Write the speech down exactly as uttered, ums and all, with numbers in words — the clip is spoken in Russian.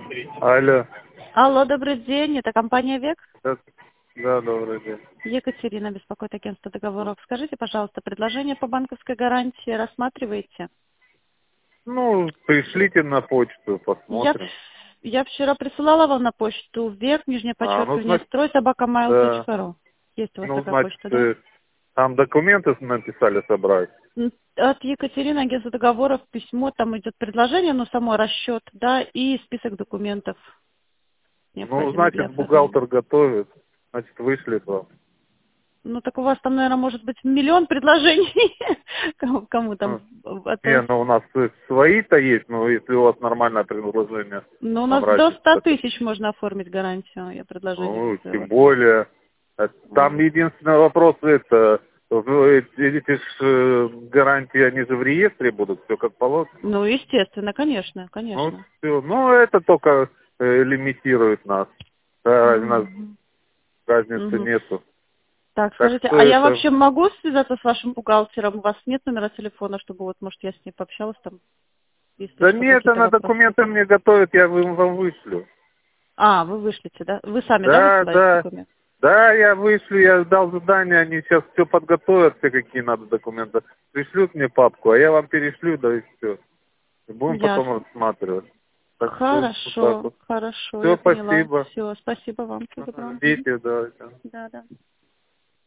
Алло. Алло, добрый день, это компания «Век». Да, да, добрый день. Екатерина беспокоит агентство договоров. Скажите, пожалуйста, предложение по банковской гарантии рассматриваете? Ну, пришлите на почту, Я, посмотрим. я вчера присылала вам на почту «Век», нижнее А, ну, подчеркивание, значит, строй, собака mail да. точка ру. Есть у вас Ну, такая значит, почта, да? э, там документы написали собрать. М, От Екатерины, агентство договоров, письмо, там идет предложение, но само расчет, да, и список документов, Ну, необходимых для значит, оформления. бухгалтер готовит. Значит, вышлет вам. Ну, так у вас там, наверное, может быть миллион предложений, кому, кому там, Ну, а не, то ну, у нас э, свои-то есть, но если у вас нормальное предложение, Ну, у там нас до ста разница. тысяч можно оформить гарантию, я предложение Ну, выставила. тем более. Э, Там А. единственный вопрос это, в- эти эти ж, э, гарантии, они же в реестре будут, все как положено. Ну, естественно, конечно, Ну, конечно. все. Ну, это только э, лимитирует нас. Да, у нас Мгм. разницы Мгм. нету. Так, Так скажите, что а я это... вообще могу связаться с вашим бухгалтером? У вас нет номера телефона, чтобы вот, может, я с ней пообщалась там, если Да что, нет, какие-то она вопросы документы возникнут? мне готовит, я вам вам вышлю. А, вы вышлите, да? Вы сами, да, Да, высылаете да. документ? Да, я вышлю, я дал задание, они сейчас все подготовят, все какие надо документы. Пришлют мне папку, а я вам перешлю, да и все. Будем потом Ясно. рассматривать. Так что вот так Хорошо, вот. хорошо, Все, я поняла. спасибо. Все, спасибо вам, всего доброго. Мгм. Ждите, да. Да, да.